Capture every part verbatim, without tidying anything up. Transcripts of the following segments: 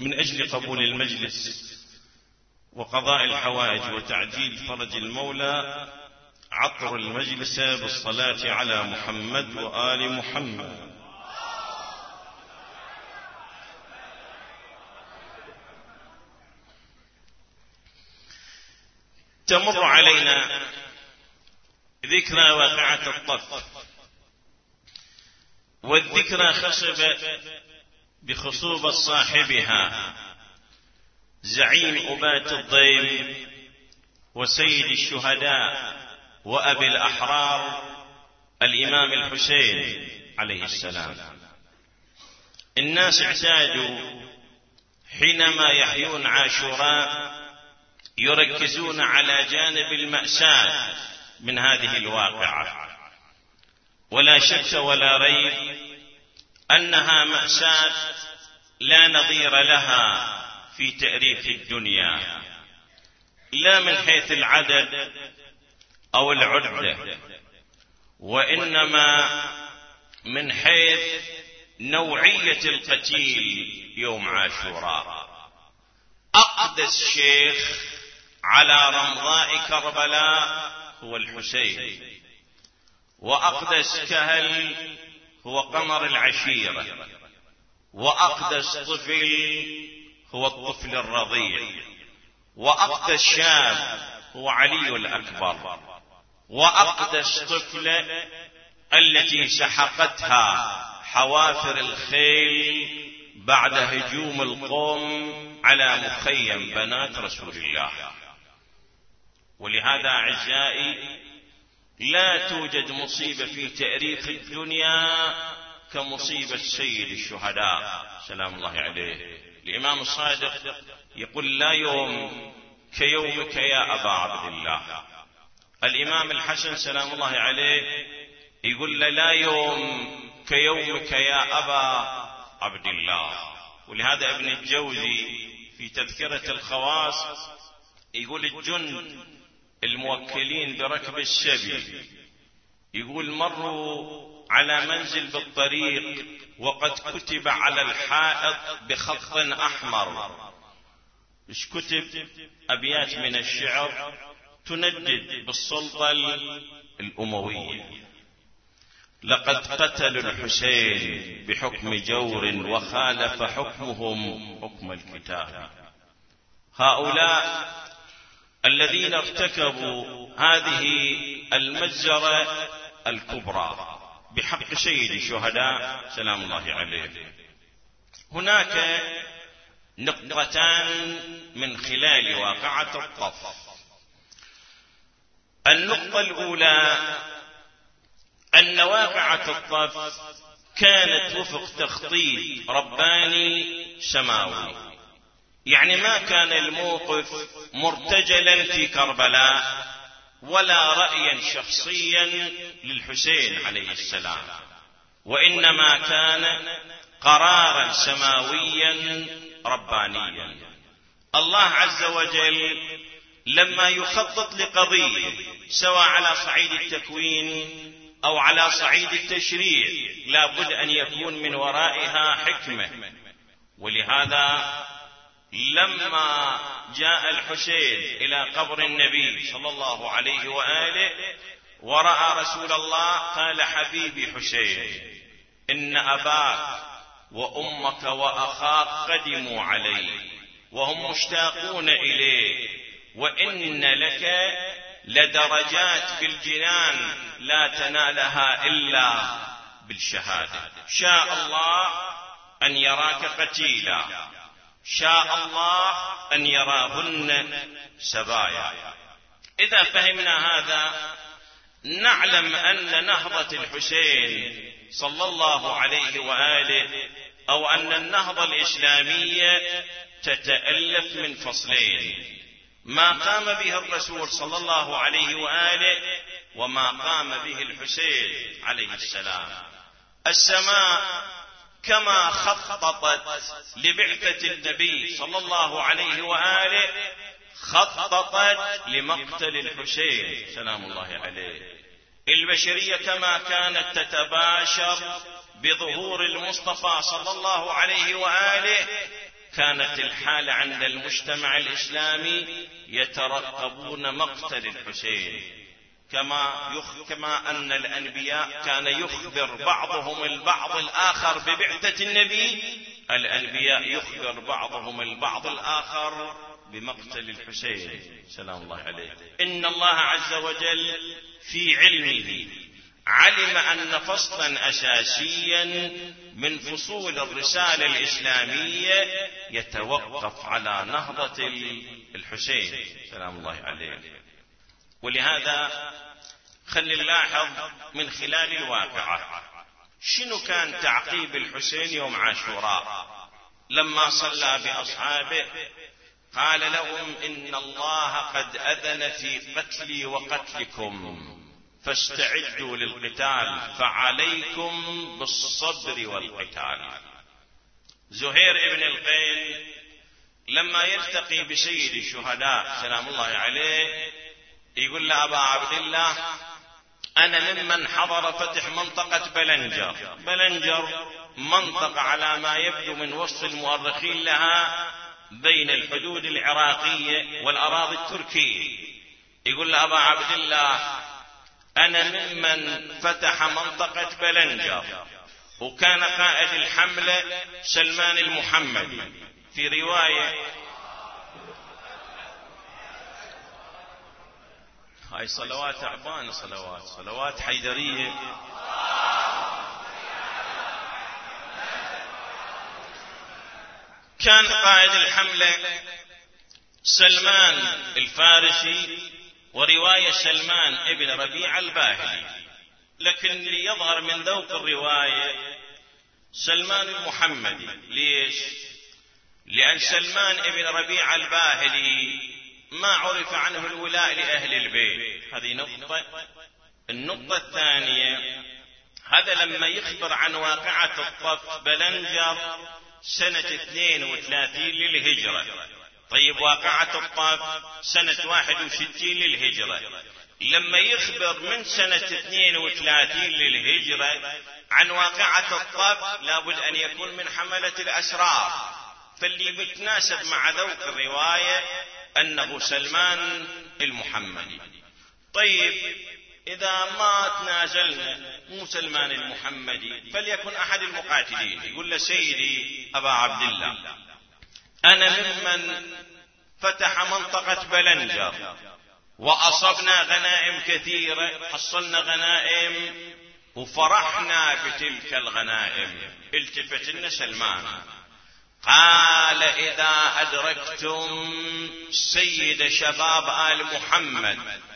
من أجل قبول المجلس وقضاء الحوائج وتعجيل فرج المولى عطر المجلس بالصلاة على محمد وآل محمد. تمر علينا ذكرى واقعة الطف، والذكرى خصب بخصوبة صاحبها زعيم أبات الضيم وسيد الشهداء وأبي الأحرار الإمام الحسين عليه السلام. الناس اعتادوا حينما يحيون عاشوراء يركزون على جانب المأساة من هذه الواقعة، ولا شك ولا ريب أنها مأساة لا نظير لها في تاريخ الدنيا، لا من حيث العدد أو العدة، وإنما من حيث نوعية القتيل يوم عاشوراء. أقدس شيخ على رمضاء كربلاء هو الحسين، وأقدس كهل هو قمر العشيرة، وأقدس طفل هو الطفل الرضيع، وأقدس شاب هو علي الأكبر، وأقدس طفلة التي سحقتها حوافر الخيل بعد هجوم القوم على مخيم بنات رسول الله. ولهذا أعزائي لا توجد مصيبة في تاريخ الدنيا كمصيبة سيد الشهداء سلام الله عليه. الإمام الصادق يقول لا يوم كيومك يا أبا عبد الله. الإمام الحسن سلام الله عليه يقول لا يوم كيومك يا أبا عبد الله. ولهذا ابن الجوزي في تذكرة الخواص يقول الجند الموكلين بركب السبي يقول مروا على منزل بالطريق وقد كتب على الحائط بخط أحمر. إيش كتب؟ أبيات من الشعر تندد بالسلطة الأموية: لقد قتلوا الحسين بحكم جور وخالف حكمهم حكم الكتاب. هؤلاء الذين ارتكبوا هذه المجزرة الكبرى بحق سيد الشهداء سلام الله عليه. هناك نقطتان من خلال واقعة الطف. النقطة الأولى أن واقعة الطف كانت وفق تخطيط رباني سماوي، يعني ما كان الموقف مرتجلا في كربلاء ولا رأيا شخصيا للحسين عليه السلام، وإنما كان قرارا سماويا ربانيا. الله عز وجل لما يخطط لقضية سواء على صعيد التكوين أو على صعيد التشريع لا بد أن يكون من ورائها حكمة. ولهذا لما جاء الحسين إلى قبر النبي صلى الله عليه وآله ورأى رسول الله قال: حبيبي حسين، إن أباك وأمك وأخاك قدموا علي وهم مشتاقون إليه، وإن لك لدرجات في الجنان لا تنالها إلا بالشهادة. شاء الله أن يراك قتيلا، شاء الله أن يراهن سبايا. إذا فهمنا هذا نعلم أن نهضة الحسين صلى الله عليه وآله أو أن النهضة الإسلامية تتألف من فصلين: ما قام به الرسول صلى الله عليه وآله وما قام به الحسين عليه السلام. السماء كما خططت لبعثة النبي صلى الله عليه وآله خططت لمقتل الحسين سلام الله عليه. البشرية كما كانت تتباشر بظهور المصطفى صلى الله عليه وآله كانت الحالة عند المجتمع الإسلامي يترقبون مقتل الحسين، كما يخ... كما أن الأنبياء كان يخبر بعضهم البعض الآخر ببعثة النبي، الأنبياء يخبر بعضهم البعض الآخر بمقتل الحسين سلام الله عليه. إن الله عز وجل في علمه علم أن فصلا أساسيا من فصول الرسالة الإسلامية يتوقف على نهضة الحسين سلام الله عليه. ولهذا خلي نلاحظ من خلال الواقعة شنو كان تعقيب الحسين يوم عاشوراء لما صلى بأصحابه. قال لهم إن الله قد أذن في قتلي وقتلكم فاستعدوا للقتال فعليكم بالصبر والقتال. زهير ابن القيل لما يلتقي بسيد الشهداء سلام الله عليه يقول له أبا عبد الله أنا ممن حضر فتح منطقة بلنجر. بلنجر منطقة على ما يبدو من وصف المؤرخين لها بين الحدود العراقية والأراضي التركية. يقول له أبا عبد الله أنا ممن فتح منطقة بلنجر، وكان قائد الحملة سلمان المحمدي. في رواية هاي صلوات تعبانة، صلوات صلوات حيدرية. كان قائد الحملة سلمان الفارسي، ورواية سلمان ابن ربيع الباهلي، لكن ليظهر من ذوق الرواية سلمان المحمدي. ليش؟ لأن سلمان ابن ربيع الباهلي ما عرف عنه الولاء لأهل البيت، هذه نقطة. النقطة الثانية، هذا لما يخبر عن واقعة الطف بلنجر سنة اثنين وثلاثين للهجرة. طيب واقعة الطف سنة واحد وستين للهجرة. لما يخبر من سنة اثنين وثلاثين للهجرة عن واقعة الطف لابد أن يكون من حملة الأسرار، فاللي بتناسب مع ذوق الرواية أنه سلمان المحمدي. طيب إذا ما تنازلنا مو سلمان المحمدي فليكن أحد المقاتلين. يقول له سيدي أبا عبد الله أنا ممن فتح منطقة بلنجر وأصبنا غنائم كثيرة، حصلنا غنائم وفرحنا بتلك الغنائم. التفت لنا سلمان قال إذا أدركتم سيد شباب آل محمد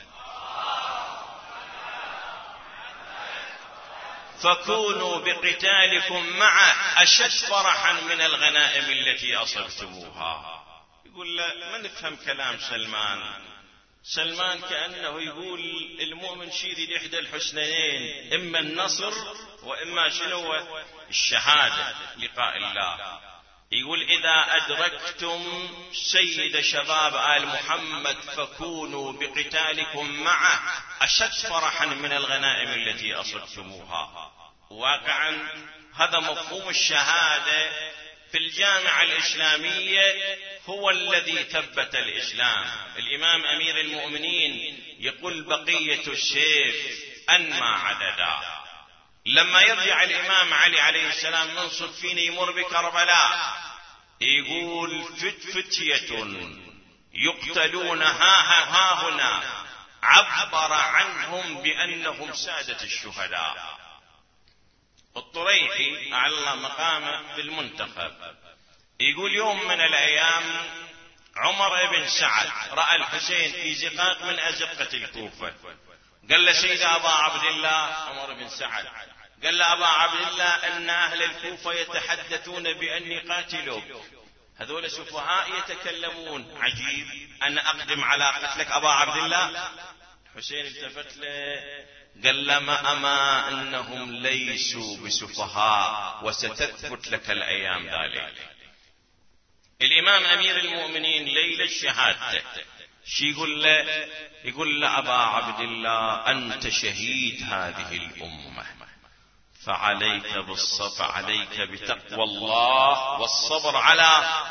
فكونوا بقتالكم معه أشد فرحا من الغنائم التي أصبتموها. يقول لا ما نفهم كلام سلمان. سلمان كأنه يقول المؤمن شيري لإحدى الحسنيين، إما النصر وإما شنو الشهادة لقاء الله. يقول إذا أدركتم سيد شباب آل محمد فكونوا بقتالكم معه أشد فرحا من الغنائم التي أصبتموها. واقعا هذا مفهوم الشهادة في الجامعة الإسلامية هو الذي ثبت الإسلام. الإمام أمير المؤمنين يقول بقية السيف أنما عددا. لما يرجع الإمام علي عليه السلام من صفين يمر بكربلاء يقول فت فتية يقتلون ها, ها هنا عبر عنهم بأنهم سادة الشهداء. الطريحي أعلى مقامه في المنتخب يقول يوم من الأيام عمر بن سعد رأى الحسين في زقاق من أزقة الكوفة. قال له سيد أبا عبد الله، عمر بن سعد قال له أبا عبد الله أن أهل الكوفة يتحدثون بأني قاتلوك. هذول سفهاء يتكلمون، عجيب أنا أقدم على قتلك أبا عبد الله. حسين التفت له قال له ما أما أنهم ليسوا بسفهاء وستثبت لك الأيام ذلك. الإمام أمير المؤمنين ليلة الشهادة شي يقول له؟ يقول له أبا عبد الله أنت شهيد هذه الأمة، فعليك بالصبر، عليك بتقوى الله والصبر على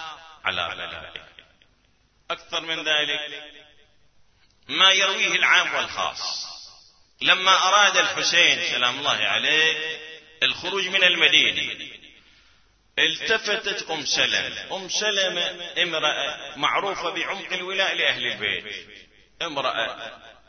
على بلائه. أكثر من ذلك ما يرويه العام والخاص. لما أراد الحسين سلام الله عليه الخروج من المدينة التفتت أم سلمة. أم سلمة امرأة معروفة بعمق الولاء لأهل البيت، امرأة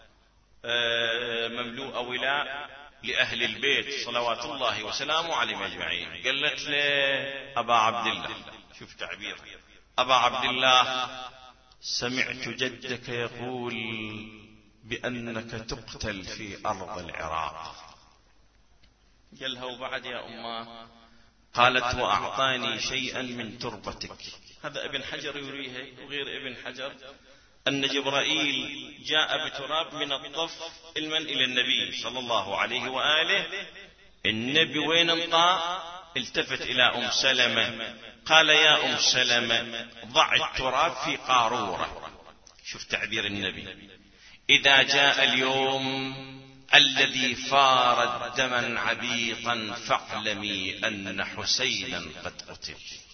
مملوءة ولاء لأهل البيت صلوات الله وسلامه عليهم أجمعين. قالت له أبا عبد الله، شوف تعبير، أبا عبد الله سمعت جدك يقول بأنك تقتل في أرض العراق. قالها وبعد يا أمه؟ قالت وأعطاني شيئا من تربتك. هذا ابن حجر يريه وغير ابن حجر أن جبرائيل جاء بتراب من الطف علما إلى النبي صلى الله عليه وآله. النبي وين انطى؟ التفت إلى أم سلمة قال يا أم سلمة ضع التراب في قارورة. شوف تعبير النبي، إذا جاء اليوم الذي فار دما عبيطا فاعلمي أن حسينا قد قتل.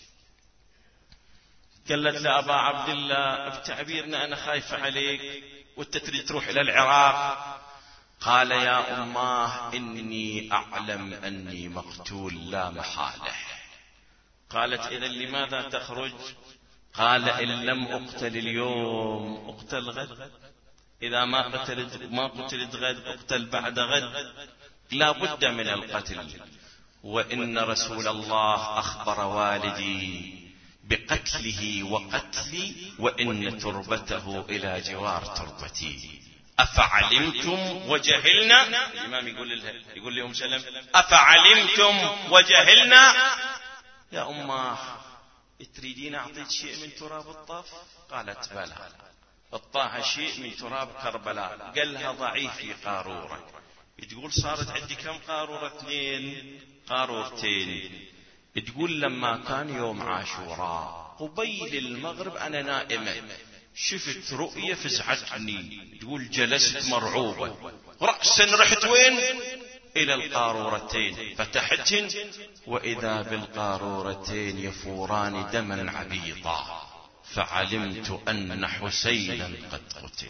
قالت له أبا عبد الله بتعبيرنا أنا خايفة عليك وانت تريد تروح إلى العراق. قال يا أماه إني أعلم أني مقتول لا محالة. قالت إذن لماذا تخرج؟ قال إن لم أقتل اليوم أقتل غد، إذا ما قتلت ما قتلت غد أقتل بعد غد، لا بد من القتل. وإن رسول الله أخبر والدي بقتله وقتلي وإن تربته إلى جوار تربتي. أفعلمتم وجهلنا؟ الإمام يقول لها يقول لأم سلمة أفعلمتم وجهلنا؟ يا أماه تريدين أعطيك شيء من تراب الطف؟ قالت بلى. اطاها شيء من تراب كربلاء. قالها ضعيه في قارورة. تقول صارت عندي كم قارورة؟ اثنين قارورتين. تقول لما كان يوم عاشوراء قبيل المغرب أنا نائمة شفت رؤية فزعتني. تقول جلست مرعوبة رأسا رحت وين؟ إلى القارورتين فتحتهن وإذا بالقارورتين يفوران دما عبيطا فعلمت أن حسينا قد قتل.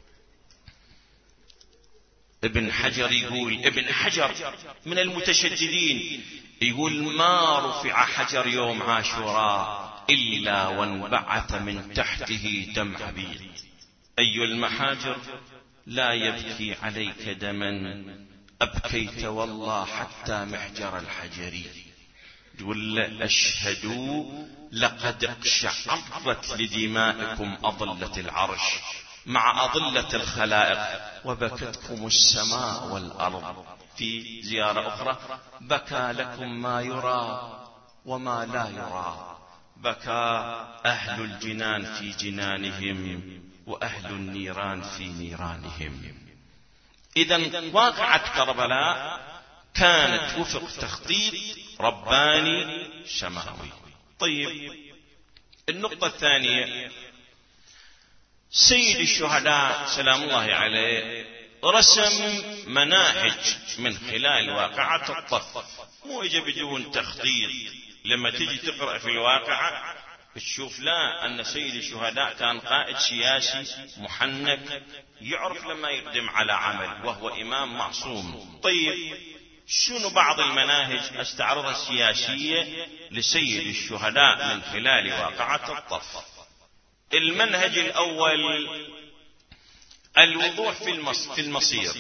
ابن حجر يقول، ابن حجر من المتشددين يقول ما رفع حجر يوم عاشوراء إلا وانبعث من تحته دم عبيد. أي المحاجر لا يبكي عليك دما أبكيت والله حتى محجر الحجري. يقول أشهدوا لقد اقشعرت لدمائكم أضلة العرش مع أضلة الخلائق وبكتكم السماء والأرض. في زيارة أخرى بكى لكم ما يرى وما لا يرى، بكى أهل الجنان في جنانهم وأهل النيران في نيرانهم. إذن واقعة كربلاء كانت وفق تخطيط رباني سماوي. طيب النقطة الثانية، سيد الشهداء سلام الله عليه رسم مناهج من خلال واقعة الطف، مو إجا بدون تخطيط. لما تجي تقرأ في الواقعة تشوف لا أن سيد الشهداء كان قائد سياسي محنك يعرف لما يقدم على عمل وهو إمام معصوم. طيب شنو بعض المناهج استعرضها السياسية لسيد الشهداء من خلال واقعة الطف؟ المنهج الأول الوضوح في المصير.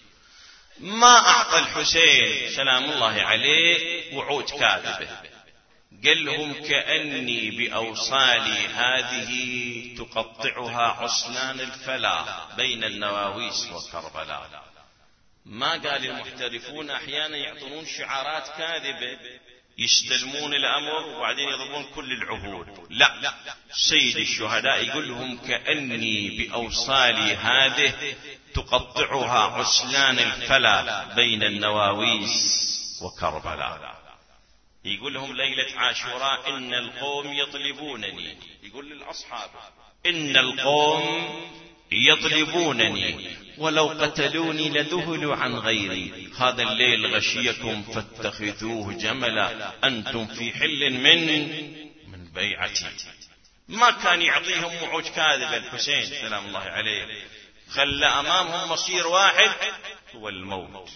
ما أعطى الحسين سلام الله عليه وعود كاذبة، قال لهم كأني بأوصالي هذه تقطعها عصنان الفلا بين النواويس وكربلاء. ما قال المحترفون أحيانا يعطون شعارات كاذبة يستلمون الأمر وبعدين يضربون كل العهود. لا، سيد الشهداء يقول لهم كأني بأوصالي هذه تقطعها عصلان الفلا بين النواويس وكربلاء. يقول لهم ليلة عاشوراء إن القوم يطلبونني، يقول للأصحاب إن القوم يطلبونني ولو قتلوني لذهلوا عن غيري. هذا الليل غشيكم فاتخذوه جملا أنتم في حل من من بيعتي. ما كان يعطيهم وعود كاذبة. الحسين سلام الله عليه خلى أمامهم مصير واحد هو الموت.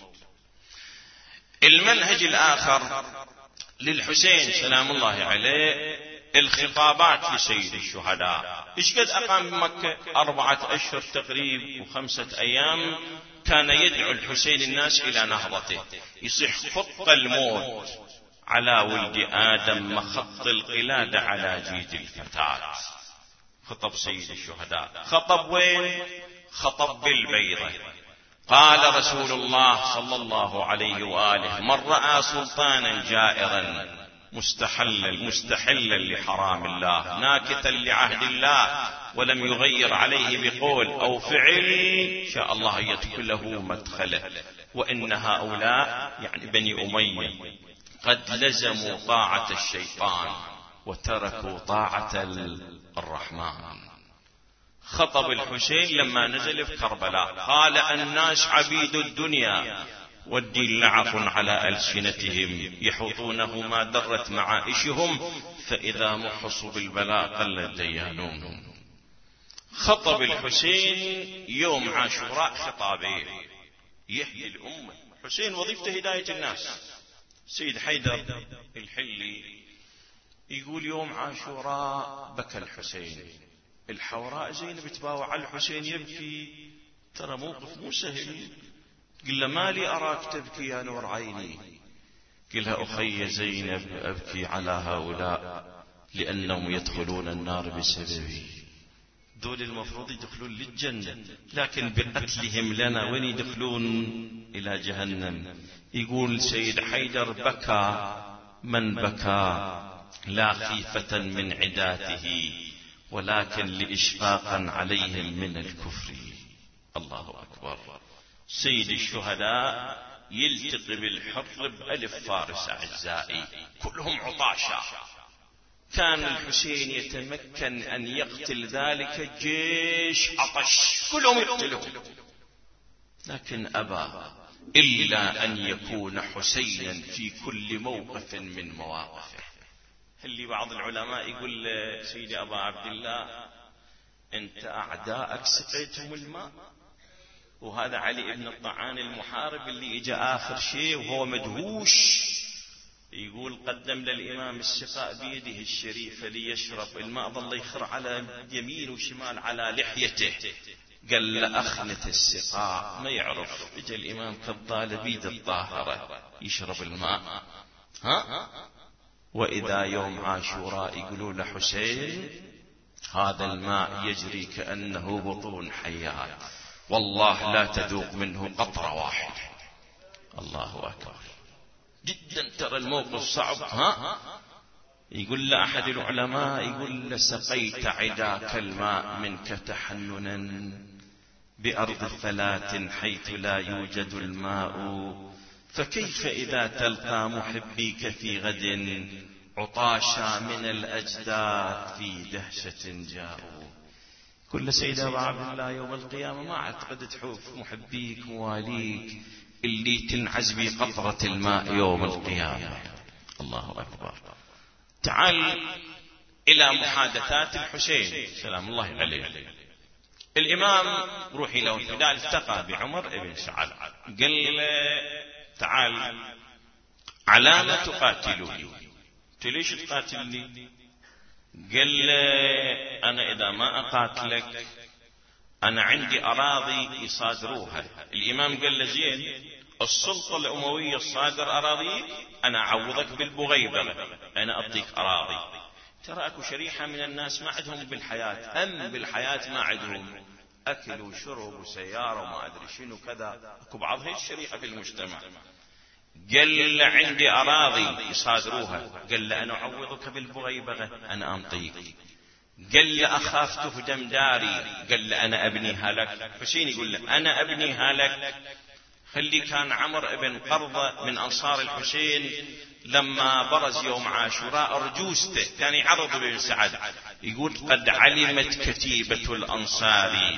المنهج الآخر للحسين سلام الله عليه الخطابات لسيد الشهداء. إيش قد أقام بمكة؟ أربعة أشهر تقريب وخمسة أيام كان يدعو الحسين الناس إلى نهضته. يصح خط الموت على ولد آدم مخط القلادة على جيد الفتاة. خطب سيد الشهداء. خطب وين؟ خطب بالبيضة. قال رسول الله صلى الله عليه وآله: من رأى سلطانا جائرا مستحلا مستحلا لحرام الله ناكثا لعهد الله ولم يغير عليه بقول أو فعل شاء الله يدخله مدخله. وإن هؤلاء يعني بني أمية قد لزموا طاعة الشيطان وتركوا طاعة الرحمن. خطب الحسين لما نزل في كربلاء قال: الناس عبيد الدنيا والدين لعف على ألسنتهم يحوطونه ما درت معائشهم فإذا محصوا بالبلاء قل ديانهم. خطب الحسين يوم عاشوراء خطابين يهدي الأمة. حسين وظيفته هداية الناس. سيد حيدر الحلي يقول يوم عاشوراء بكى الحسين. الحوراء زينب تباوع على الحسين يبكي، ترى موقف مو سهل. قل له: ما لي أراك تبكي يا نور عيني؟ قلها: أخي زينب أبكي على هؤلاء لأنهم يدخلون النار بسببي. دول المفروض يدخلون للجنة، لكن بقتلهم لنا وين يدخلون؟ إلى جهنم. يقول سيد حيدر: بكى من بكى لا خيفة من عداته ولكن لإشفاقا عليهم من الكفر. الله أكبر. سيد الشهداء يلتقي بالحر بألف فارس أعزائي كلهم عطاشا. كان الحسين يتمكن أن يقتل ذلك الجيش عطش كلهم يقتلهم، لكن أبى إلا أن يكون حسينا في كل موقف من مواقفه. اللي بعض العلماء يقول سيدي أبا عبد الله: أنت أعداءك سقيتهم الماء. وهذا علي بن الطعان المحارب اللي إجا آخر شيء وهو مدهوش، يقول قدم للإمام السقاء بيده الشريفة ليشرب الماء، ظل يخر على يمين وشمال على لحيته. قال له: أخنة السقاء ما يعرف. إجا الإمام كالضال بيد الطاهرة يشرب الماء. ها؟ وإذا يوم عاشوراء يقولوا لحسين: هذا الماء يجري كأنه بطون حيات، والله لا تذوق منه قطرة واحد. الله أكبر. جدا ترى الموقف صعب. ها؟ يقول لأحد العلماء، يقول: لسقيت عداك الماء منك تحننا بأرض فلاة حيث لا يوجد الماء، فكيف إذا تلقى محبيك في غد عطاشا من الأجداث في دهشة جاءوا. كل سيدة وعبد الله يوم القيامة ما أعتقد تحوف محبيك مواليك اللي تنعز بقطرة الماء يوم القيامة. الله أكبر. تعال إلى محادثات الحسين سلام الله عليه. الإمام روحي له الفداء التقى بعمر بن سعد، قال: تعال على ما تقاتلني؟ ليش تقاتلني؟ قال: أنا إذا ما أقاتلك أنا عندي أراضي يصادروها. الإمام قال له: زين، السلطة الأموية الصادر أراضي، أنا أعوضك بالبغيبة، أنا أعطيك أراضي. ترى أكو شريحة من الناس ما عندهم بالحياة، هم بالحياة ما عندهم أكل وشرب وسيارة وما أدري شنو كذا. أكو بعض هي الشريحة في المجتمع. قال له: عندي أراضي يصادروها. قال له: أنا أعوضك بالبغيبة، أنا أنطيك. قال له: أخاف تهدم داري. قال له: أنا أبنيها لك. حسين يقول له: أنا أبنيها لك. خلي كان عمر بن قرظة من أنصار الحسين لما برز يوم عاشوراء أرجوسته كان يعرض بن سعد، يقول: قد علمت كتيبة الأنصار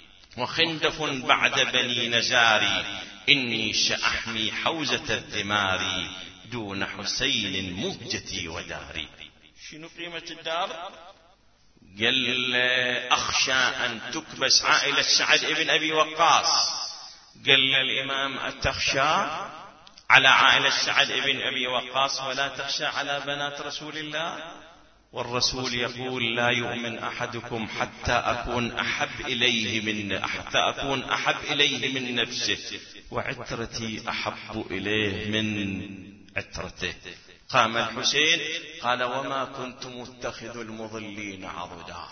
وخندف بعد بني نزاري إني سأحمي حوزة الثمار دون حسين مهجتي وداري. شنو قيمة الدار؟ قال أخشى أن تكبس عائلة سعد بن أبي وقاص. قال الإمام أتخشى على عائلة سعد بن أبي وقاص ولا تخشى على بنات رسول الله؟ والرسول يقول لا يؤمن أحدكم حتى أكون أحب إليه من حتى أكون أحب إليه من نفسه وعترتي أحب إليه من عترته. قام الحسين قال وما كنت متخذ المضلين عضدا.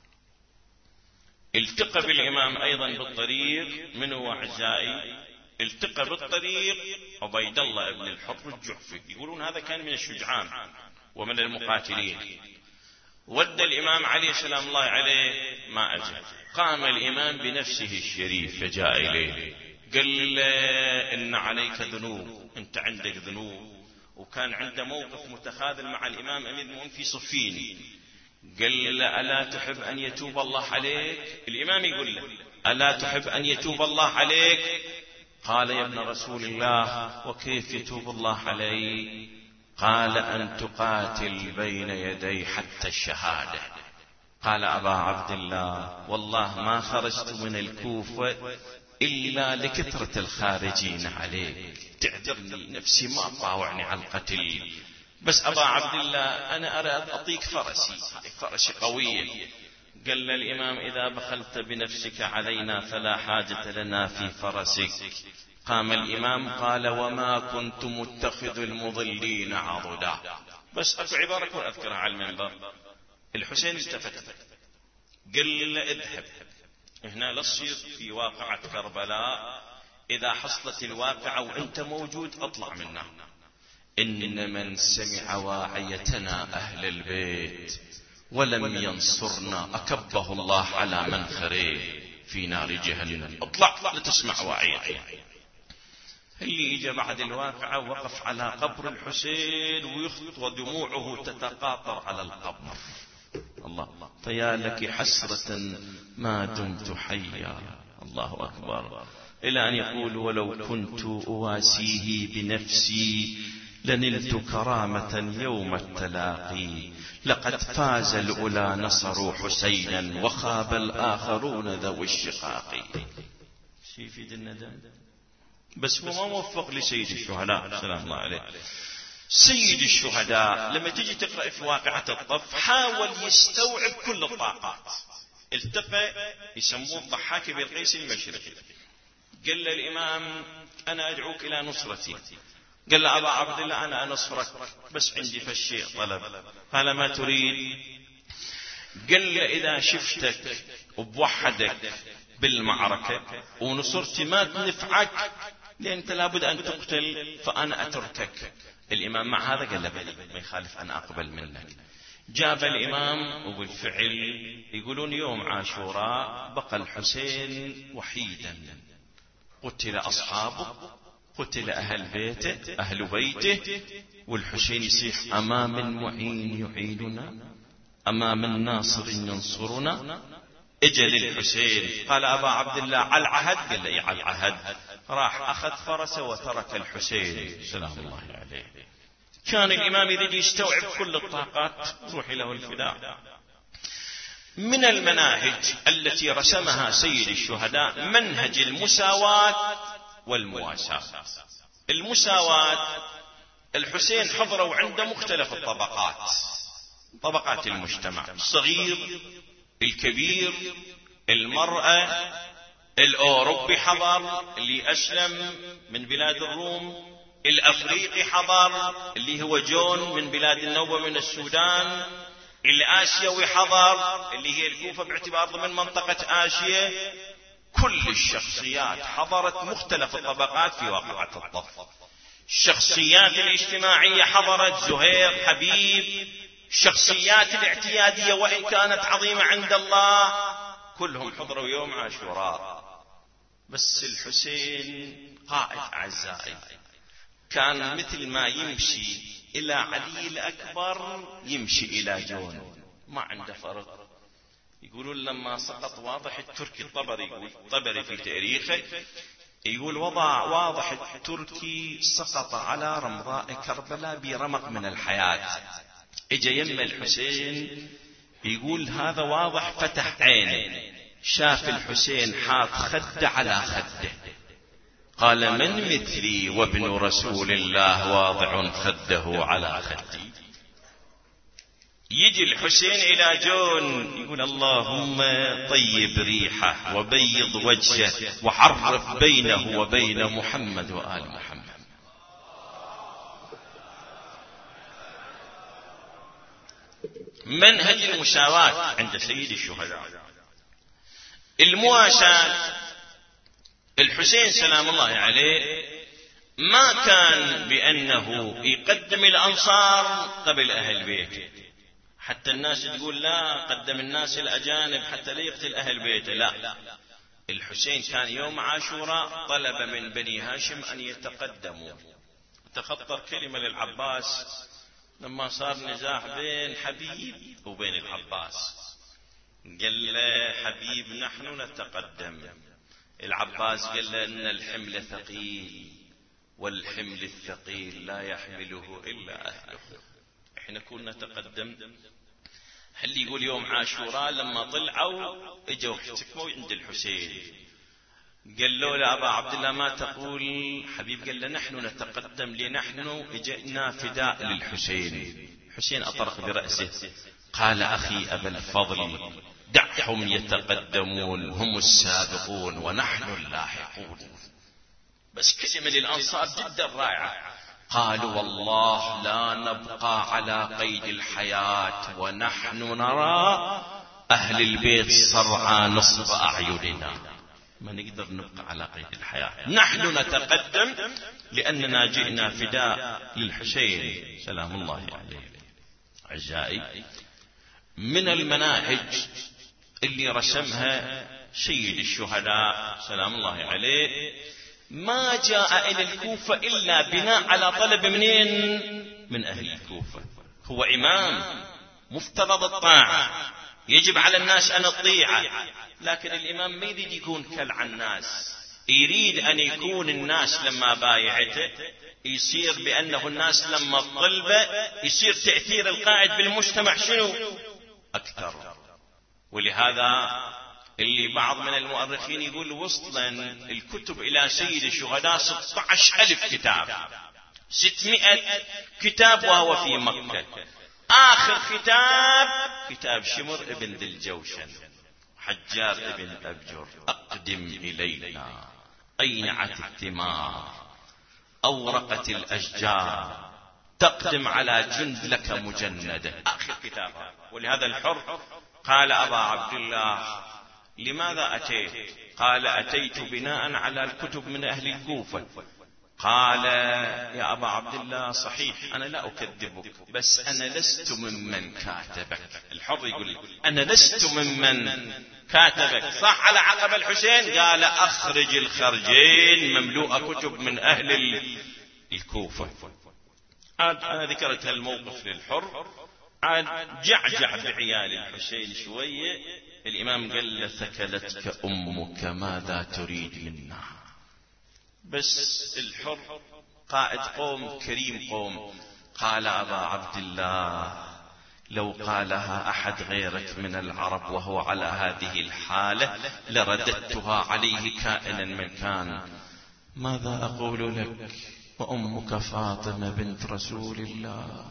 التقى بالإمام أيضا بالطريق من هو أعزائي؟ التقى بالطريق عبيد الله بن الحر الجعفي، يقولون هذا كان من الشجعان ومن المقاتلين. ود الإمام علي سلام الله عليه ما أجل. قام الإمام بنفسه الشريف فجاء إليه قال له إن عليك ذنوب، أنت عندك ذنوب. وكان عنده موقف متخاذل مع الإمام أمير المؤمنين في صفين. قال له ألا تحب أن يتوب الله عليك؟ الإمام يقول له ألا تحب أن يتوب الله عليك؟ قال يا ابن رسول الله وكيف يتوب الله علي؟ قال أن تقاتل بين يدي حتى الشهادة. قال أبا عبد الله والله ما خرجت من الكوفة إلا لكثرة الخارجين عليك، تعذرني نفسي ما طاوعني على القتل، بس أبا عبد الله أنا أراد أعطيك فرسي، فرسي قوية. قال الإمام إذا بخلت بنفسك علينا فلا حاجة لنا في فرسك. قام الإمام قال وما كنت متخذ المضلين عضدا. بس أكو عبارة كون أذكرها على المنبر. الحسين التفت قال له اذهب هنا للصير في واقعة كربلاء، إذا حصلت الواقعة وأنت موجود أطلع منها. إن من سمع واعيتنا أهل البيت ولم ينصرنا أكبه الله على منخره في نار جهنم. اطلع لتسمع واعيتنا. اللي إجا بعد الواقعة وقف على قبر الحسين ويخط ودموعه تتقاطر على القبر. الله فيا لك حسرة ما دمت حيا. الله أكبر. إلى أن يقول ولو كنت أواسيه بنفسي لنلت كرامة يوم التلاقي، لقد فاز الأولى نصروا حسينا وخاب الآخرون ذوي الشقاق. شي في الندم بس هو ما موفق لسيد الشهداء سلام الله عليه. سيد الشهداء لما تجي تقرأ في واقعة الطف حاول يستوعب كل الطاقات. التقى يسموه الضحاك بالقيس المشرقي. قال للإمام أنا أدعوك إلى نصرتي. قال له أبا عبد الله أنا أنصرك بس عندي فالشيء طلب. قال ما تريد؟ قال له إذا شفتك وبوحدك بالمعركة ونصرتي ما تنفعك لأن أنت لابد أن تقتل فأنا أتركك. الإمام مع هذا قال له بلي ما يخالف أن أقبل منك. جاب الإمام وبالفعل يقولون يوم عاشوراء بقى الحسين وحيدا، قتل أصحابه، قتل أهل بيته أهل بيته، والحسين يصيح أمام المعين يعيننا، أمام الناصر ينصرنا. اجل الحسين قال أبا عبد الله على العهد؟ قال لي على العهد. راح أخذ فرسه وترك الحسين سلام الله عليه. كان الإمام يريد يستوعب كل الطاقات روح له الفداء. من المناهج التي رسمها سيد الشهداء منهج المساواة والمواساة. المساواة الحسين حضروا عنده مختلف الطبقات، طبقات المجتمع، الصغير الكبير المرأة الأوروبي حضر اللي أسلم من بلاد الروم، الأفريقي حضر اللي هو جون من بلاد النوبة من السودان، الآسيوي حضر اللي هي الكوفة باعتبار ضمن منطقة آسيا. كل الشخصيات حضرت مختلف الطبقات في واقعة الطف. الشخصيات الاجتماعية حضرت زهير حبيب، الشخصيات الاعتيادية وإن كانت عظيمة عند الله كلهم حضروا يوم عاشوراء. بس الحسين قائد أعزائي كان مثل ما يمشي إلى علي الأكبر يمشي إلى جون، ما عنده فرق. يقولون لما سقط واضح التركي الطبري يقول الطبري في تاريخه يقول وضع واضح التركي سقط على رمضاء كربلاء برمق من الحياة. اجى يم الحسين يقول هذا واضح فتح عينه، شاف الحسين حاط خده على خده، قال من مثلي وابن رسول الله واضع خده على خدي. يجي الحسين إلى جون يقول اللهم طيب ريحه وبيض وجهه وحرف بينه وبين محمد وآل محمد. منهج المساواة عند سيد الشهداء، المواساة. الحسين سلام الله عليه ما كان بأنه يقدم الأنصار قبل أهل بيته، حتى الناس تقول لا قدم الناس الأجانب حتى لا يقتل أهل بيته، لا. الحسين كان يوم عاشوراء طلب من بني هاشم أن يتقدموا. تخطر كلمة للعباس لما صار نزاع بين حبيب وبين العباس، قال له حبيب نحن نتقدم، العباس قال له إن الحمل ثقيل والحمل الثقيل لا يحمله إلا أهله، احنا كنا نتقدم. هل يقول يوم عاشوراء لما طلعوا اجوا احتكموا عند الحسين، قال له يا أبا عبد الله ما تقول؟ حبيب قال له نحن نتقدم لنحن اجئنا فداء للحسين. حسين أطرق برأسه قال أخي أبا الفضل دعهم يتقدمون، هم السابقون ونحن اللاحقون. بس كلمة للأنصار جدا رائعة، قالوا والله لا نبقى على قيد الحياة ونحن نرى أهل البيت صرعى نصب أعيننا، ما نقدر نبقى على قيد الحياة، نحن نتقدم لأننا جئنا فداء للحسين سلام الله عليه. أعزائي، من المناهج اللي رسمها سيد الشهداء سلام الله عليه ما جاء إلى الكوفة إلا بناء على طلب منين؟ من أهل الكوفة. هو إمام مفترض الطاعة، يجب على الناس أن يطيعه، لكن الإمام ما يريد يكون كالع الناس، يريد أن يكون الناس لما بايعته يصير بأنه الناس لما طلبه يصير تأثير القائد بالمجتمع شنو أكثر. ولهذا اللي بعض من المؤرخين يقول وصلا الكتب إلى سيد الشهداء ستة عشر ألف كتاب، ستمائة كتاب وهو في مكة. آخر كتاب كتاب شمر ابن ذي الجوشن، حجار ابن أبجر، أقدم إلينا أينعت الثمار أورقت الأشجار تقدم على جند لك مجندة، آخر كتاب. ولهذا الحر قال أبا عبد الله لماذا أتيت؟ قال أتيت بناء على الكتب من أهل الكوفة. قال يا أبا عبد الله صحيح أنا لا أكذبك، بس أنا لست ممن كاتبك. الحر يقول أنا لست ممن كاتبك، صح على عقب الحسين؟ قال أخرج الخرجين مملوءة كتب من أهل الكوفة. أنا ذكرت الموقف للحر، عاد جعجع بعيال الحسين شوية. الإمام قال له ثكلتك أمك ماذا تريد منا؟ بس الحر قائد قوم كريم قوم، قال أبا عبد الله لو قالها أحد غيرك من العرب وهو على هذه الحالة لرددتها عليه كائنا من كان. ماذا أقول لك وأمك فاطمة بنت رسول الله؟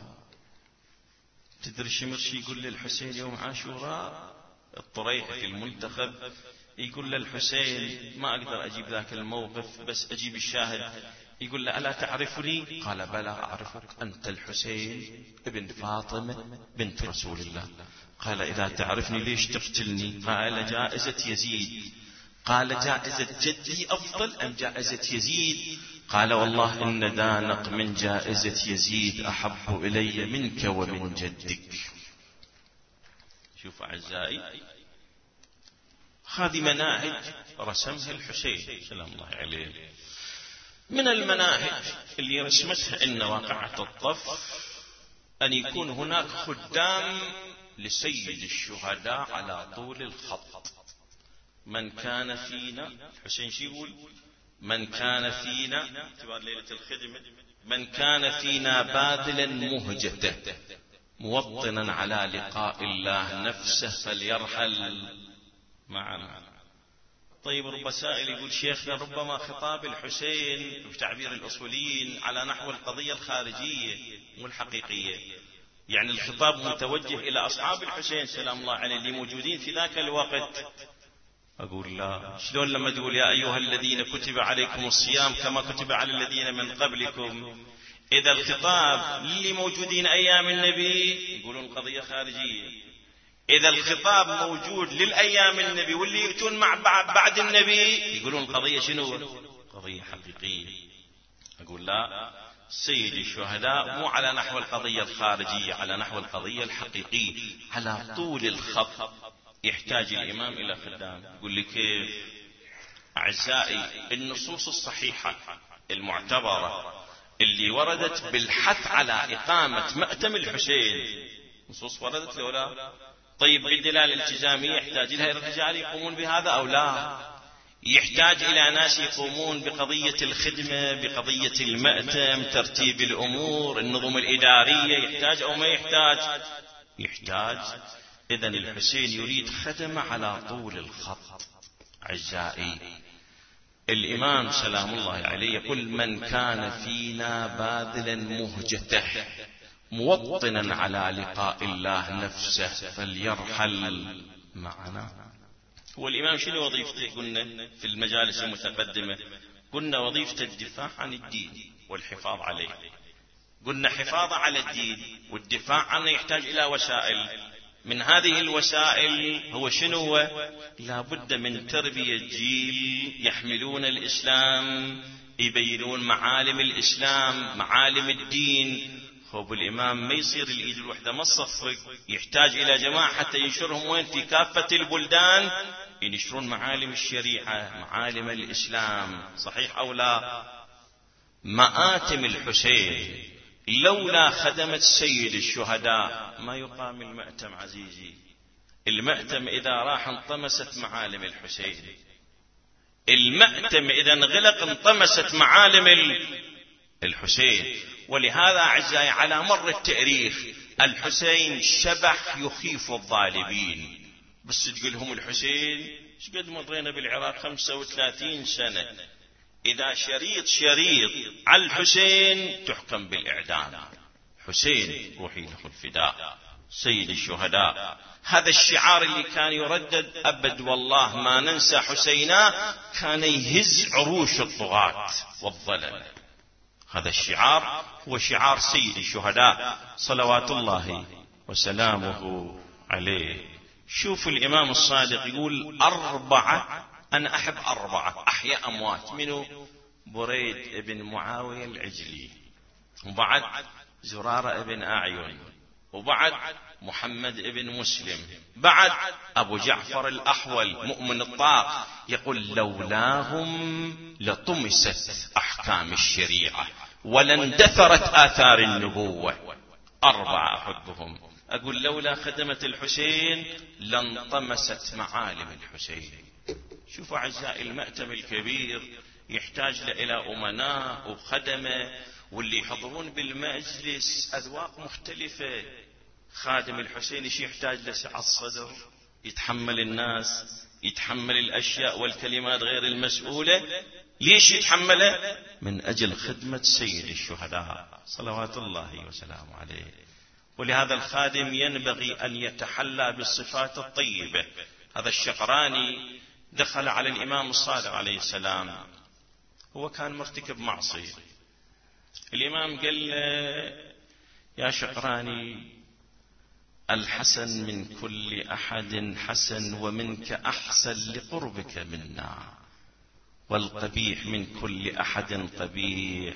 تدري شمرش يقول للحسين يوم عاشوراء؟ الطريح في المنتخب يقول للحسين ما أقدر أجيب ذاك الموقف بس أجيب الشاهد. يقول له ألا تعرفني؟ قال بلى أعرفك، أنت الحسين ابن فاطمة بنت رسول الله. قال إذا تعرفني ليش تقتلني؟ قال جائزة يزيد. قال جائزة جدي أفضل أم جائزة يزيد؟ قال والله إن دانق من جائزة يزيد أحب إلي منك ومن جدك. شوف أعزائي، هذه مناهج رسمها الحسين سلام الله عليه. من المناهج اللي رسمتها إن واقعة الطف أن يكون هناك خدام لسيد الشهداء على طول الخط. من كان فينا، الحسين شو يقول؟ من كان فينا اعتبار ليلة الخدمة، من كان فينا باذلا مهجته موطنا على لقاء الله نفسه فليرحل معنا. طيب رب سائل يقول شيخنا ربما خطاب الحسين بتعبير الأصوليين على نحو القضية الخارجية والحقيقية، يعني الخطاب متوجه إلى أصحاب الحسين سلام الله عليه اللي موجودين في ذاك الوقت. أقول لا، شلون لما تقول يا أيها الذين كتب عليكم الصيام كما كتب على الذين من قبلكم، إذا الخطاب للي موجودين أيام النبي يقولون قضية خارجية، إذا الخطاب موجود للأيام النبي واللي يأتون مع بعد النبي يقولون قضية شنو؟ قضية حقيقية. أقول لا، سيد الشهداء مو على نحو القضية الخارجية، على نحو القضية الحقيقية على طول الخط. يحتاج الإمام إلى خدام. يقول لي كيف؟ أعزائي، النصوص الصحيحة المعتبرة اللي وردت بالحث على إقامة مأتم الحسين، نصوص وردت لو لا؟ طيب بالدلالة الالتزامية يحتاج لها الرجال يقومون بهذا أو لا؟ يحتاج إلى ناس يقومون بقضية الخدمة، بقضية المأتم، ترتيب الأمور، النظم الإدارية، يحتاج أو ما يحتاج؟ يحتاج. إذن الحسين يريد خدمة على طول الخط. أعزائي، الإمام سلام الله عليه يقول من كان فينا باذلا مهجته موطنا على لقاء الله نفسه فليرحل معنا. هو الإمام شنو وظيفته؟ قلنا في المجالس المتقدمة، قلنا وظيفة الدفاع عن الدين والحفاظ عليه. قلنا حفاظ على الدين والدفاع عنه يحتاج إلى وسائل. من هذه الوسائل هو شنو هو؟ لا بد من تربية جيل يحملون الإسلام، يبينون معالم الإسلام، معالم الدين. خب الإمام ما يصير الإيد الوحدة ما تصفق، يحتاج إلى جماعة حتى ينشرهم وين؟ في كافة البلدان، ينشرون معالم الشريعة، معالم الإسلام. صحيح أو لا؟ مآتم الحسين لولا خدمة سيد الشهداء ما يقام المأتم عزيزي. المأتم إذا راح انطمست معالم الحسين، المأتم إذا انغلق انطمست معالم الحسين. ولهذا أعزائي على مر التاريخ الحسين شبح يخيف الظالمين. بس تقولهم الحسين شقد مرينا بالعراق خمسة وثلاثين سنة، إذا شريط شريط على الحسين تحكم بالإعدام. حسين روحي له الفداء، سيد الشهداء. هذا الشعار اللي كان يردد أبد والله ما ننسى حسينا، كان يهز عروش الطغاة والظلم. هذا الشعار هو شعار سيد الشهداء صلوات الله وسلامه عليه. شوف الإمام الصادق يقول أربعة، أنا أحب أربعة أحياء أموات. منه؟ بريد بن معاوية العجلي، وبعد زرارة بن أعين، وبعد محمد بن مسلم، بعد أبو جعفر الأحول مؤمن الطاق. يقول لولاهم لطمست أحكام الشريعة ولاندثرت آثار النبوة. أربعة أحبهم. أقول لولا خدمة الحسين لانطمست معالم الحسين. شوفوا أعزائي، المأتم الكبير يحتاج إلى أمناء وخدمة، واللي يحضرون بالمجلس أذواق مختلفة. خادم الحسين ايش يحتاج؟ لسعة الصدر، يتحمل الناس، يتحمل الأشياء والكلمات غير المسؤولة. ليش يتحمله؟ من أجل خدمة سيد الشهداء صلوات الله وسلامه عليه. ولهذا الخادم ينبغي أن يتحلى بالصفات الطيبة. هذا الشقراني دخل على الإمام الصادق عليه السلام، هو كان مرتكب معصية. الإمام قال له يا شقراني الحسن من كل أحد حسن ومنك أحسن لقربك منا، والقبيح من كل أحد قبيح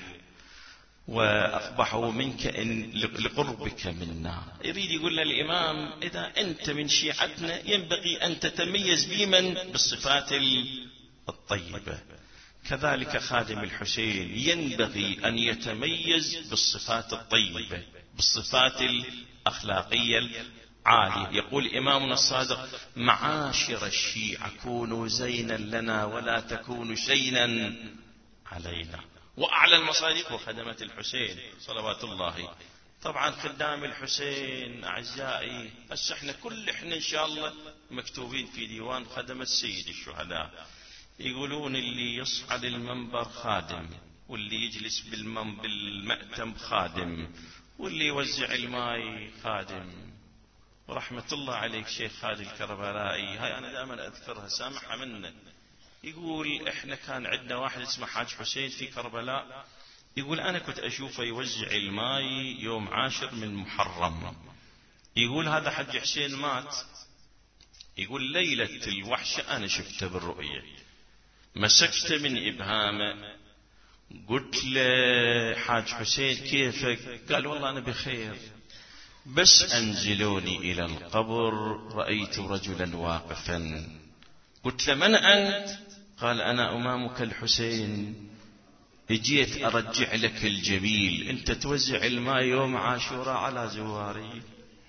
وأقبح منك إن لقربك منا. يريد يقول للإمام إذا أنت من شيعتنا ينبغي أن تتميز بمن؟ بالصفات الطيبة. كذلك خادم الحسين ينبغي أن يتميز بالصفات الطيبة، بالصفات الأخلاقية العالية. يقول إمامنا الصادق معاشر الشيعة كونوا زينا لنا ولا تكونوا شينا علينا. وأعلى المصادق وخدمة الحسين صلوات الله طبعا خدام الحسين أعزائي، هسه احنا كل احنا إن شاء الله مكتوبين في ديوان خدمة سيد الشهداء، يقولون اللي يصعد المنبر خادم، واللي يجلس بالمأتم خادم، واللي يوزع الماء خادم. ورحمة الله عليك شيخ خالد الكربلائي، هاي أنا دائما أذكرها سامحها منه، يقول إحنا كان عندنا واحد اسمه حاج حسين في كربلاء، يقول أنا كنت أشوفه يوزع الماء يوم عاشر من محرم، يقول هذا حج حسين مات، يقول ليلة الوحشة أنا شفته بالرؤية، مسكته من إبهامه، قلت له حاج حسين كيفك؟ قال والله أنا بخير، بس أنزلوني إلى القبر رأيت رجلا واقفا، قلت له من أنت؟ قال أنا أمامك الحسين، اجيت أرجع لك الجميل، أنت توزع الماء يوم عاشوراء على زواري.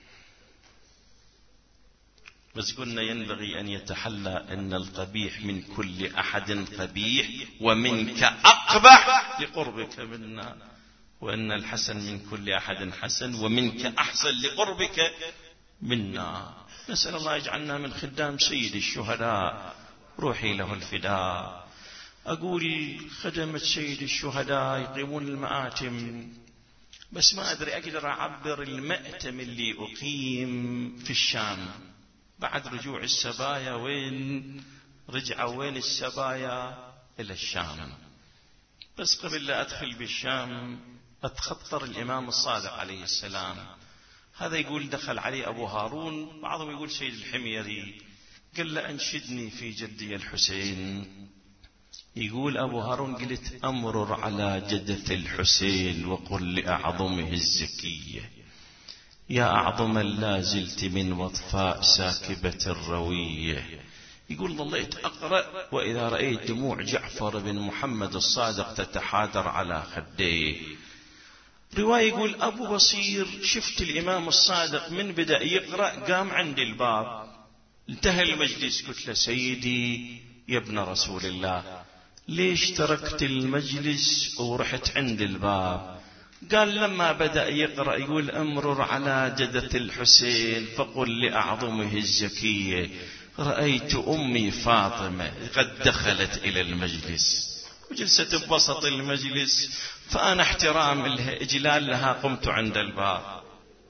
بس قلنا ينبغي أن يتحلى أن القبيح من كل أحد قبيح ومنك أقبح لقربك منا، وأن الحسن من كل أحد حسن ومنك أحسن لقربك منا. نسأل الله يجعلنا من خدام سيد الشهداء، روحي له الفداء. أقول خدمة سيد الشهداء يقيمون المآتم، بس ما أدري أقدر أعبر المأتم اللي أقيم في الشام بعد رجوع السبايا، وين رجعوا وين السبايا؟ إلى الشام. بس قبل لا أدخل بالشام أتخطر الإمام الصادق عليه السلام، هذا يقول دخل عليه أبو هارون، بعضهم يقول سيد الحميري، قال له أنشدني في جدي الحسين. يقول أبو هارون قلت أمرر على جدة الحسين وقل لأعظمه الزكية، يا أعظم لا زلت من وطفاء ساكبة الروية. يقول ظليت أقرأ وإذا رأيت دموع جعفر بن محمد الصادق تتحادر على خديه. رواية يقول أبو بصير شفت الإمام الصادق من بدأ يقرأ قام عند الباب، انتهى المجلس، قلت له سيدي يا ابن رسول الله ليش تركت المجلس ورحت عند الباب؟ قال لما بدأ يقرأ يقول أمرر على جدة الحسين فقل لأعظمه الزكية رأيت أمي فاطمة قد دخلت إلى المجلس وجلست بوسط المجلس، فأنا احترام لها إجلال لها قمت عند الباب.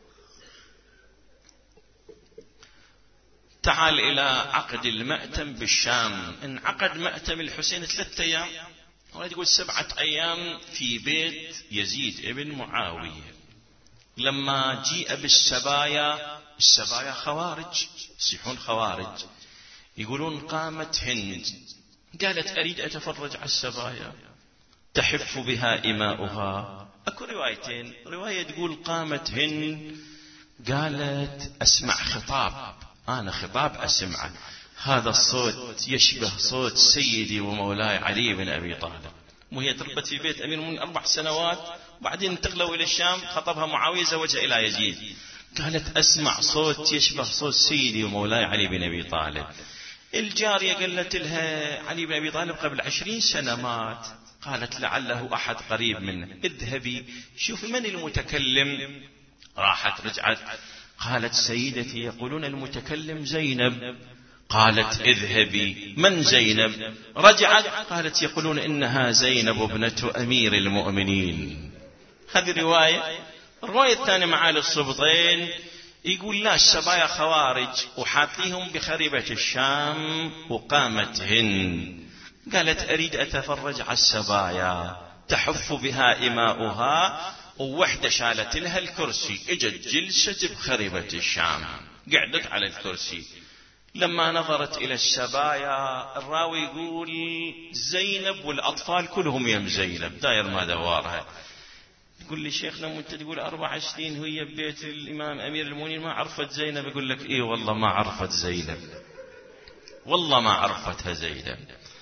تعال إلى عقد المأتم بالشام. انعقد مأتم الحسين ثلاثة أيام، يقول سبعة أيام في بيت يزيد ابن معاوية. لما جيء بالسبايا، السبايا خوارج يصيحون خوارج، يقولون قامت هند قالت أريد أتفرج على السبايا تحف بها إماؤها. أكو روايتين، رواية تقول قامت هند قالت أسمع خطاب، أنا خطاب أسمعه، هذا الصوت يشبه صوت سيدي ومولاي علي بن أبي طالب. وهي تربت في بيت أمير من أربع سنوات، وبعدين انتقلوا إلى الشام، خطبها معاوية زوجها إلى يزيد. قالت أسمع صوت يشبه صوت سيدي ومولاي علي بن أبي طالب. الجارية قالت لها علي بن أبي طالب قبل عشرين سنة مات. قالت لعله أحد قريب منه، اذهبي شوف من المتكلم. راحت رجعت قالت سيدتي يقولون المتكلم زينب. قالت اذهبي من زينب؟ رجعت قالت يقولون إنها زينب ابنة أمير المؤمنين. هذه رواية. الرواية الثانية معالي السبطين يقول لا السبايا خوارج وحاطيهم بخريبة الشام، وقامت هند قالت أريد أتفرج على السبايا تحف بها إماؤها، ووحدة شالت لها الكرسي، اجت جلست بخريبة الشام قعدت على الكرسي. لما نظرت إلى السبايا الراوي يقول زينب والأطفال كلهم يم زينب داير ما دوارها. يقول لي شيخنا وانت تقول أربع سنين وهي ببيت الإمام أمير المؤمنين ما عرفت زينب؟ يقول لك إيه والله ما عرفت زينب، والله ما عرفتها زينب.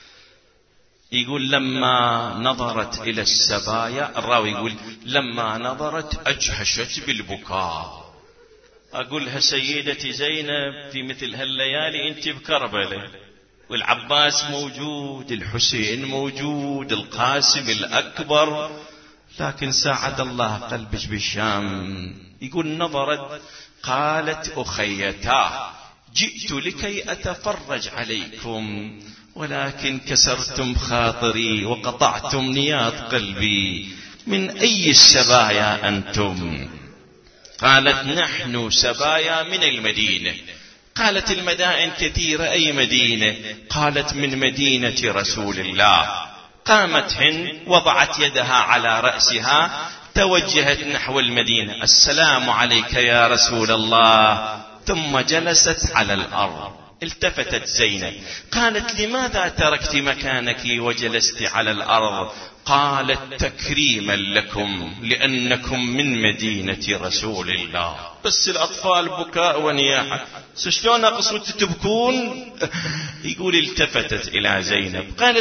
يقول لما نظرت إلى السبايا، الراوي يقول لما نظرت أجهشت بالبكاء. أقولها سيدتي زينب في مثل هالليالي أنت بكربلاء والعباس موجود، الحسين موجود، القاسم الأكبر، لكن ساعد الله قلبك بالشام. يقول نظرت قالت أخيتاه جئت لكي أتفرج عليكم ولكن كسرتم خاطري وقطعتم نياط قلبي. من أي السبايا أنتم؟ قالت نحن سبايا من المدينة. قالت المدائن كثيرة، أي مدينة؟ قالت من مدينة رسول الله. قامت هند وضعت يدها على رأسها توجهت نحو المدينة. السلام عليك يا رسول الله. ثم جلست على الأرض. التفتت زينب قالت لماذا تركت مكانك وجلست على الأرض؟ قالت تكريما لكم لأنكم من مدينة رسول الله. بس الأطفال بكاء ونياحة، شلون أقصد تبكون؟ يقول التفتت إلى زينب قالت